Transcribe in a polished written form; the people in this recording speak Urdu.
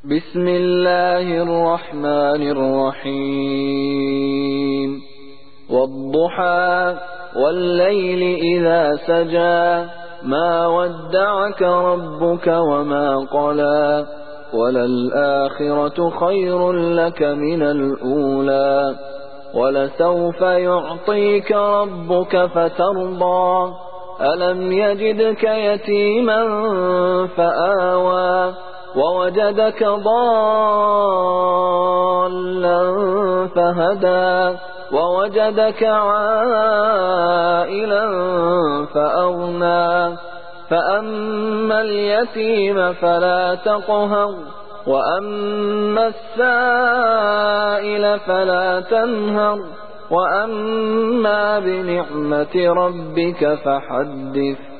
بسم الله الرحمن الرحيم والضحى والليل إذا سجى ما ودعك ربك وما قلى وللآخرة خير لك من الأولى ولسوف يعطيك ربك فترضى ألم يجدك يتيما فآوى ووجدك ضالا فهدى ووجدك عائلا فأغنى فأما اليتيم فلا تقهر وأما السائل فلا تنهر وأما بنعمة ربك فحدث